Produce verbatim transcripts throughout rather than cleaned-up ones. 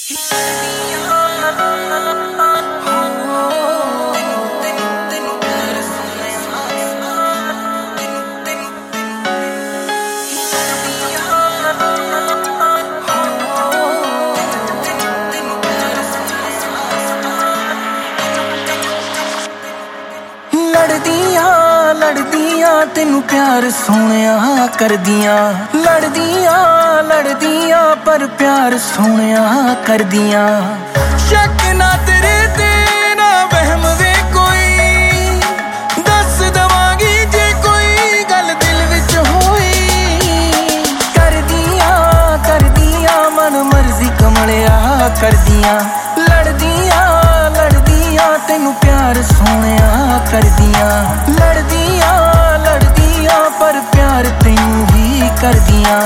लड़दियां लड़दियां तेनू प्यार सोहणिया करदियां लड़दियां लड़दियां पर प्यार सोहणिया करदियां शक ना तेरे ते ना वहम वे कोई दस दवांगी जे कोई गल दिल विच होई करदियां करदियां मन मर्जी कमलिया करदियां लड़दियां लड़दियां तेनू प्यार सोहणिया करदियां लड़दियां लड़दियां पर प्यार तैनू ही करदियां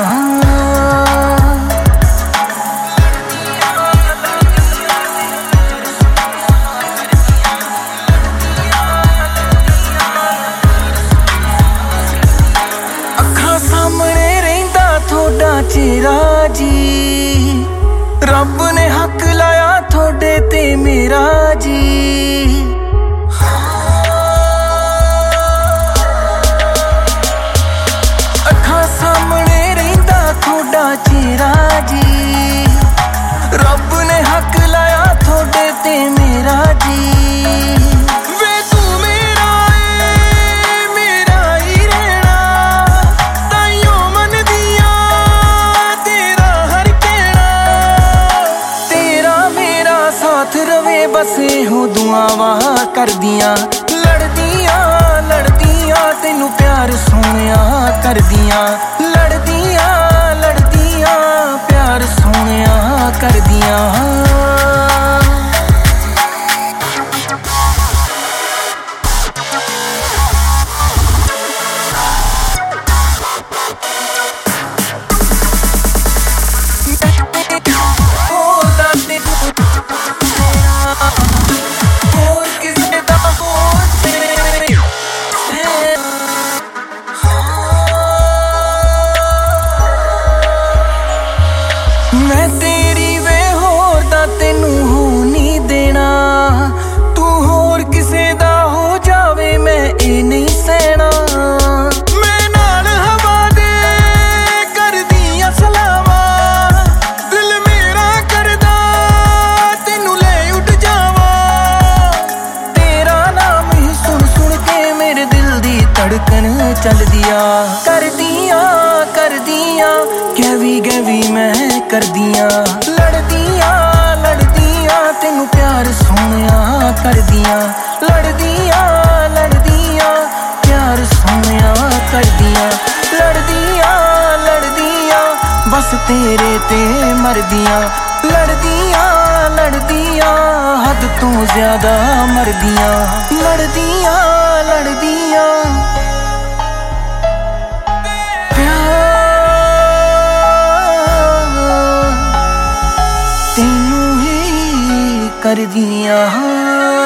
अखां सामने रहिंदा थोड़ा चेहरा जी रब ने हक लाया थोड़े ते मेरा जी चेहरा जी रब ने हक लाया थोड़े ते मेरा जी वे तू मेरा है मेरा ही रहना ताइयों मन दिया तेरा हर कहना तेरा मेरा साथ रवे बस हो दुआवां करदियां लड़दियां लड़दियां तेनू प्यार सोहणिया करदियां लड़दियां प्यार सोहणिया करदियां मैं तेरी वे होर दा तेनू हो नहीं देना तू होर किसे दा हो जावे मैं ए नहीं सहना मैं नाल हवा दे करदियां सलावां दिल मेरा करदा तेनू ले उठ जावां तेरा नाम ही सुन सुन के मेरे दिल दी धड़कन चलदिया करदियां करदियां गैवी गैवी मैं करदियां लड़दियां लड़दियां तेनू प्यार सोहणिया करदियां लड़दियां लड़दियां प्यार सोहणिया करदियां लड़दियां लड़दियां बस तेरे ते मरदियां लड़दियां लड़दियां हद तों ज्यादा मरदियां लड़दियां लड़दियां तेनू ही करदियां।